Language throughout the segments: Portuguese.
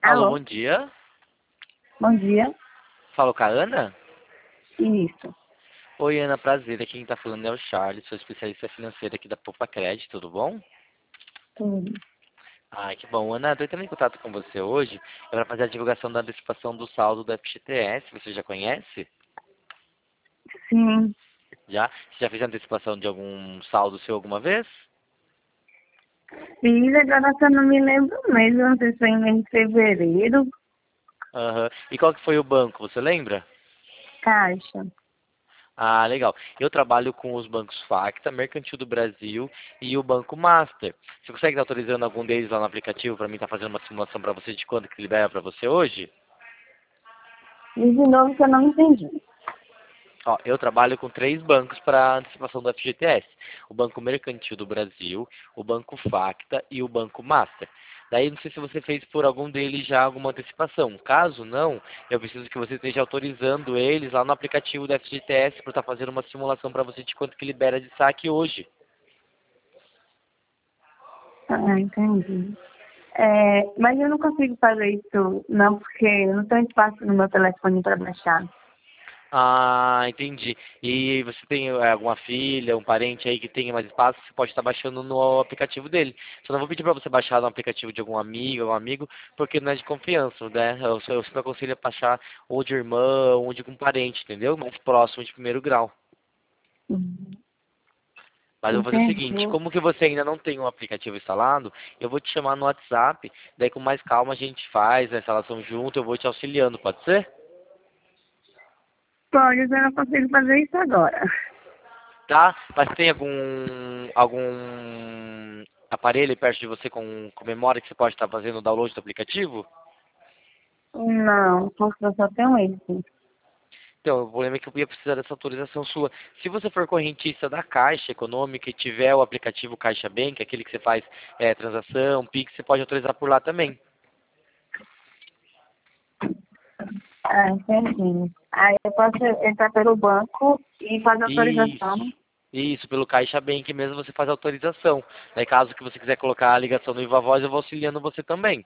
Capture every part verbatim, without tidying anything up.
Alô, Alô, bom dia. bom dia. Falo com a Ana? Isso, Oi, Ana, prazer. Aqui quem tá falando é o Charles, sou especialista financeiro aqui da Poupa Crédito, tudo bom? tudo. Ai, que bom. Ana, estou entrando em contato com você hoje para fazer a divulgação da antecipação do saldo do F G T S. Você já conhece? Sim, Já? Você já fez a antecipação de algum saldo seu alguma vez? fiz, agora só não me lembro mesmo, não sei se foi em mês de fevereiro, Aham. E qual que foi o banco, você lembra? caixa. Ah, legal. Eu trabalho com os bancos Facta, Mercantil do Brasil e o Banco Master. Você consegue estar autorizando algum deles lá no aplicativo para mim estar fazendo uma simulação para você de quanto que libera para você hoje? Diz de novo que eu não entendi. Ó, eu trabalho com três bancos para antecipação do F G T S. O Banco Mercantil do Brasil, o Banco Facta e o Banco Master. Daí, não sei se você fez por algum deles já alguma antecipação. Caso não, eu preciso que você esteja autorizando eles lá no aplicativo do F G T S para estar fazendo uma simulação para você de quanto que libera de saque hoje. Ah, entendi. É, mas eu não consigo fazer isso, não, porque eu não tenho espaço no meu telefone para baixar. Ah, entendi. E você tem é, alguma filha, um parente aí que tenha mais espaço, você pode estar baixando no aplicativo dele. Só não vou pedir para você baixar no aplicativo de algum amigo, algum amigo, porque não é de confiança, né? Eu, só- eu sempre aconselho a baixar ou de irmão, ou de algum parente, entendeu? Mais próximo de primeiro grau. Hum, Mas eu vou fazer o Entendi. seguinte, como que você ainda não tem um aplicativo instalado, eu vou te chamar no WhatsApp, daí com mais calma a gente faz a instalação junto, eu vou te auxiliando, pode ser? Pode, eu não consigo fazer isso agora. Tá? Mas tem algum algum aparelho aí perto de você com, com memória que você pode estar fazendo o download do aplicativo? Não, porque eu só tenho esse. Então, o problema é que eu ia precisar dessa autorização sua. Se você for correntista da Caixa Econômica e tiver o aplicativo Caixa Bank, aquele que você faz é, transação, Pix, você pode autorizar por lá também. Ah, entendi. Aí eu posso entrar pelo banco e fazer autorização. Isso. Isso, pelo Caixa Bank mesmo você faz a autorização. Daí caso que você quiser colocar a ligação no Viva Voz, eu vou auxiliando você também.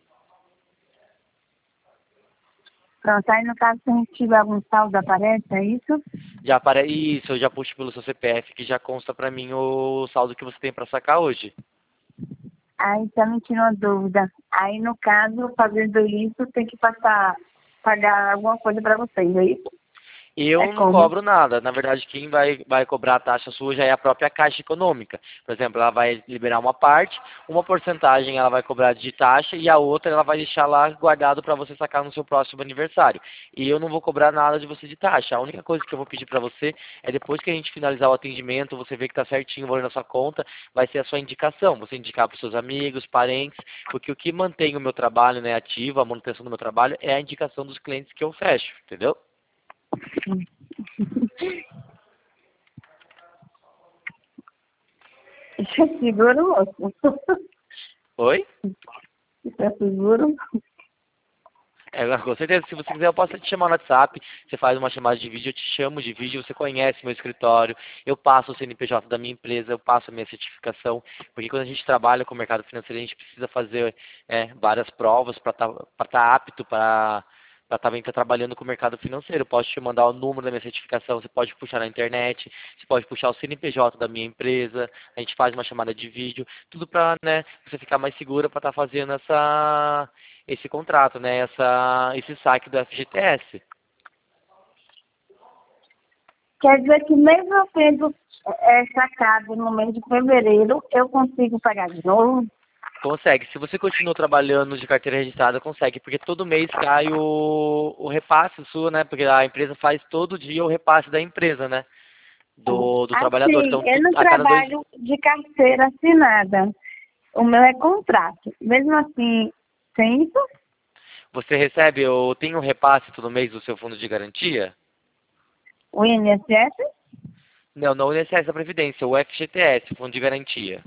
Pronto, aí no caso, se a gente tiver algum saldo, aparece, é isso? Já apare... Isso, eu já puxo pelo seu C P F que já consta pra mim o saldo que você tem pra sacar hoje. Aí só me tira uma dúvida. Aí, no caso, fazendo isso, tem que passar, pagar alguma coisa para vocês, é isso? É Eu não como? cobro nada. Na verdade, quem vai, vai cobrar a taxa sua já é a própria Caixa Econômica. Por exemplo, ela vai liberar uma parte, uma porcentagem ela vai cobrar de taxa e a outra ela vai deixar lá guardado para você sacar no seu próximo aniversário. E eu não vou cobrar nada de você de taxa. A única coisa que eu vou pedir para você é depois que a gente finalizar o atendimento, você ver que está certinho o valor na sua conta, vai ser a sua indicação. Você indicar para os seus amigos, parentes, porque o que mantém o meu trabalho, né, ativo, a manutenção do meu trabalho é a indicação dos clientes que eu fecho, entendeu? Isso é seguro, moço? Oi? Isso é seguro? É, com certeza, se você quiser eu posso te chamar no WhatsApp, você faz uma chamada de vídeo, eu te chamo de vídeo, você conhece meu escritório, eu passo o C N P J da minha empresa, eu passo a minha certificação, porque quando a gente trabalha com o mercado financeiro, a gente precisa fazer é, várias provas para estar apto para para também estar trabalhando com o mercado financeiro. Eu posso te mandar o número da minha certificação, você pode puxar na internet, você pode puxar o C N P J da minha empresa, a gente faz uma chamada de vídeo, tudo para, né, você ficar mais segura para estar fazendo essa esse contrato, né, essa, esse saque do F G T S. Quer dizer que mesmo eu tendo é, sacado no mês de fevereiro, eu consigo pagar de novo? Consegue. Se você continua trabalhando de carteira registrada, consegue, porque todo mês cai o, o repasse sua, né? Porque a empresa faz todo dia o repasse da empresa, né? Do, do trabalhador. Assim, Então, eu tu- não a cada dois. trabalho de carteira assinada. O meu é contrato. Mesmo assim, tem isso? Você recebe ou tem um repasse todo mês do seu fundo de garantia? O I N S S? Não, não o I N S S da Previdência, o F G T S, fundo de garantia.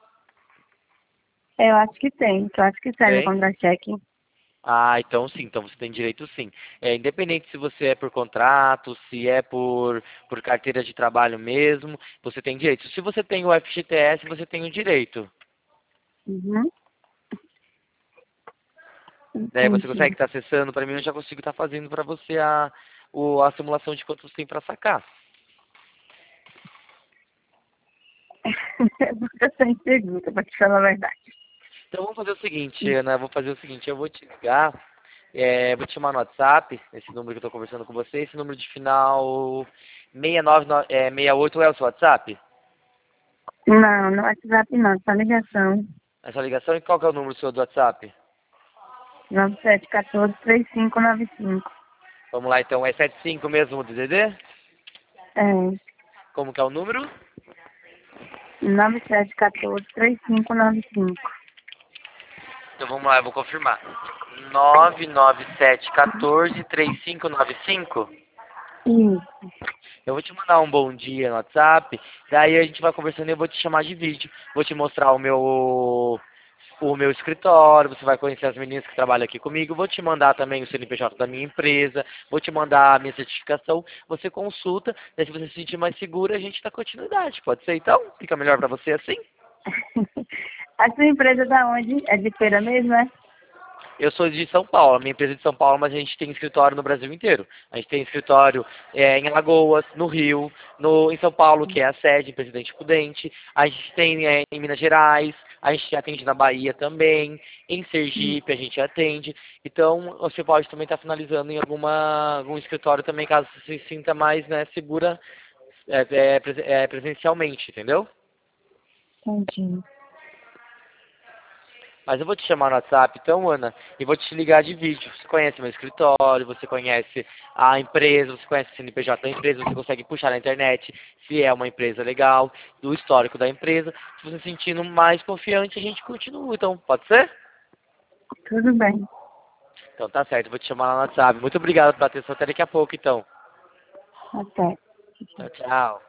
Eu acho que tem, que eu acho que sai no Tem? contra-cheque. Ah, então sim, então você tem direito sim. É, independente se você é por contrato, se é por, por carteira de trabalho mesmo, você tem direito. Se você tem o F G T S, você tem o direito. Uhum. Daí você Entendi. consegue estar acessando para mim, eu já consigo estar fazendo para você a, o, a simulação de quanto você tem para sacar. Porque eu sou insegura, pra te falar a verdade. Então vamos fazer o seguinte, Ana, eu vou fazer o seguinte, eu vou te ligar, é, vou te chamar no WhatsApp, esse número que eu estou conversando com você, esse número de final seis nove nove, é, sessenta e oito é o seu WhatsApp? Não, no WhatsApp não, só ligação. Essa ligação, e qual que é o número seu do WhatsApp? nove sete um quatro três cinco nove cinco. Vamos lá então, é setenta e cinco mesmo o D D D? É, Como que é o número? nove sete um quatro três cinco nove cinco. Então vamos lá, eu vou confirmar. nove nove sete um quatro três cinco nove cinco? Isso. Eu vou te mandar um bom dia no WhatsApp, daí a gente vai conversando e eu vou te chamar de vídeo. Vou te mostrar o meu o meu escritório, você vai conhecer as meninas que trabalham aqui comigo, vou te mandar também o C N P J da minha empresa, vou te mandar a minha certificação, você consulta, daí se você se sentir mais segura, a gente dá continuidade. Pode ser então? Fica melhor pra você assim? A sua empresa da onde? É de feira mesmo, é? Eu sou de São Paulo, a minha empresa é de São Paulo, mas a gente tem escritório no Brasil inteiro. A gente tem escritório é, em Alagoas, no Rio, no, em São Paulo, que é a sede, em Presidente Prudente. A gente tem é, em Minas Gerais, a gente atende na Bahia também, em Sergipe a gente atende. Então, você pode também estar finalizando em alguma, algum escritório também, caso você se sinta mais né, segura é, é, pres- é, presencialmente, entendeu? Entendi. Mas eu vou te chamar no WhatsApp, então, Ana, e vou te ligar de vídeo. Você conhece meu escritório, você conhece a empresa, você conhece o C N P J da empresa, você consegue puxar na internet se é uma empresa legal, do histórico da empresa. Se você se sentindo mais confiante, a gente continua. Então, pode ser? Tudo bem. Então tá certo, eu vou te chamar lá no WhatsApp. Muito obrigado pela atenção, até daqui a pouco, então. Até. Tchau, tchau.